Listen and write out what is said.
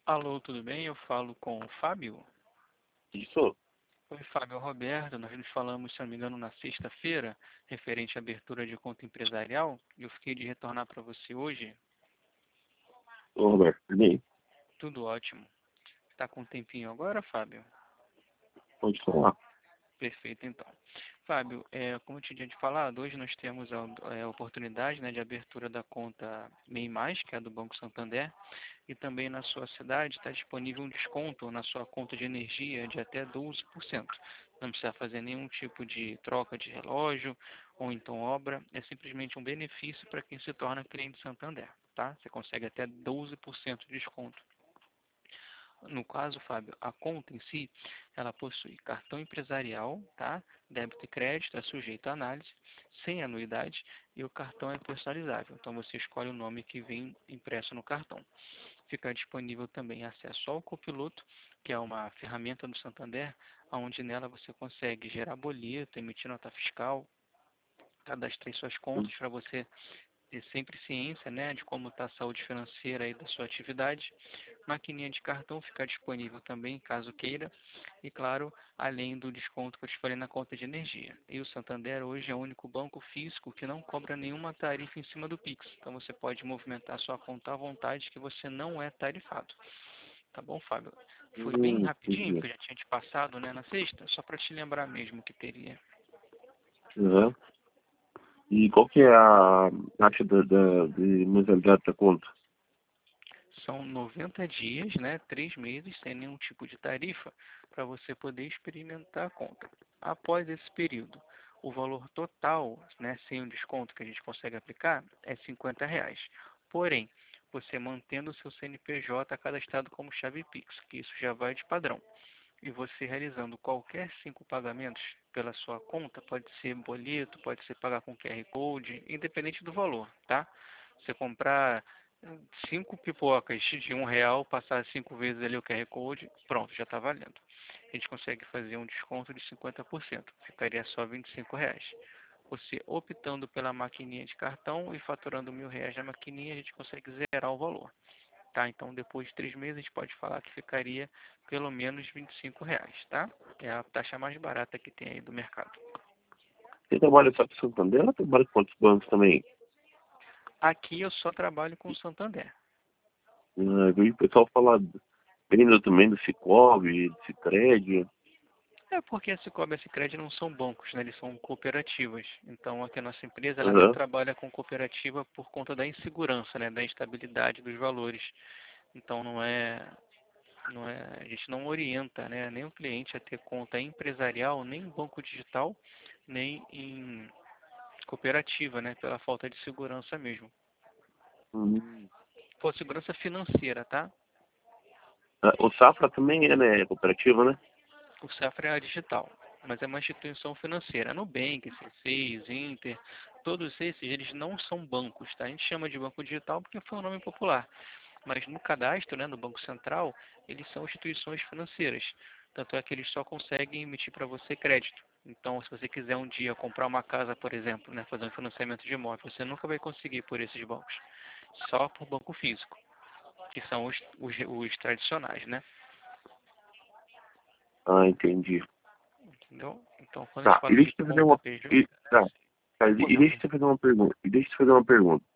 Alô, tudo bem? Eu falo com o Fábio. Isso? Oi, Fábio, é o Roberto. Nós nos falamos, se não me engano, na sexta-feira, referente à abertura de conta empresarial. E eu fiquei de retornar para você hoje. Ô, Roberto, tudo bem? Tudo ótimo. Está com um tempinho agora, Fábio? Pode falar. Perfeito, então. Fábio, como eu tinha te falado, hoje nós temos a oportunidade, né, de abertura da conta MEI+, que é a do Banco Santander, e também na sua cidade está disponível um desconto na sua conta de energia de até 12%. Não precisa fazer nenhum tipo de troca de relógio ou então obra, é simplesmente um benefício para quem se torna cliente Santander, tá? Você consegue até 12% de desconto. No caso, Fábio, a conta em si, ela possui cartão empresarial, tá? Débito e crédito, é sujeito à análise, sem anuidade, e o cartão é personalizável. Então você escolhe o nome que vem impresso no cartão. Fica disponível também acesso ao Copiloto, que é uma ferramenta do Santander, onde nela você consegue gerar boleto, emitir nota fiscal, cadastrar suas contas para você ter sempre ciência, né, de como está a saúde financeira aí da sua atividade. Maquininha de cartão fica disponível também, caso queira. E claro, além do desconto que eu te falei na conta de energia. E o Santander hoje é o único banco físico que não cobra nenhuma tarifa em cima do Pix. Então você pode movimentar sua conta à vontade que você não é tarifado. Tá bom, Fábio? Foi bem rapidinho Entendi. que eu já tinha te passado, né, na sexta, só para te lembrar mesmo que teria. Uhum. E qual que é a taxa de mensalidade da conta? São 90 dias, né, 3 meses, sem nenhum tipo de tarifa, para você poder experimentar a conta. Após esse período, o valor total, né, sem o desconto que a gente consegue aplicar, é R$ 50. Porém, você mantendo o seu CNPJ cadastrado como chave Pix, que isso já vai de padrão. E você realizando qualquer 5 pagamentos pela sua conta, pode ser boleto, pode ser pagar com QR Code, independente do valor, tá? Você comprar 5 pipocas de R$ 1, passar 5 vezes ali o QR Code, pronto, já está valendo. A gente consegue fazer um desconto de 50%, ficaria só R$ 25. Você optando pela maquininha de cartão e faturando R$ 1.000 na maquininha, a gente consegue zerar o valor. Tá? Então, depois de 3 meses, a gente pode falar que ficaria pelo menos R$ 25, tá? É a taxa mais barata que tem aí do mercado. Você trabalha só com Santander ou trabalha com outros bancos também? Aqui eu só trabalho com o Santander. Eu vi o pessoal falar ainda também do Cicobi, do Sicredi. É porque a Cicobi e a Sicredi não são bancos, né? Eles são cooperativas. Então, aqui a nossa empresa, ela não Uhum. trabalha com cooperativa por conta da insegurança, né? Da instabilidade dos valores. Então, a gente não orienta, né? Nem o cliente a ter conta empresarial, nem em banco digital, nem em cooperativa, né? Pela falta de segurança mesmo. Uhum. Pô, segurança financeira, tá? O Safra também é, né? É cooperativa, né? O Safra é digital, mas é uma instituição financeira. Nubank, C6, Inter, todos esses, eles não são bancos, tá? A gente chama de banco digital porque foi um nome popular. Mas no cadastro, né, no Banco Central, eles são instituições financeiras. Tanto é que eles só conseguem emitir para você crédito. Então, se você quiser um dia comprar uma casa, por exemplo, né, fazer um financiamento de imóvel, você nunca vai conseguir por esses bancos. Só por banco físico, que são os tradicionais, né? Ah, entendi. Entendeu? Então, quando a gente Tá, e fala de deixa eu te fazer conta uma... PJ, E, tá, tá, pô, e deixa eu te fazer uma pergunta. E deixa eu te fazer uma pergunta.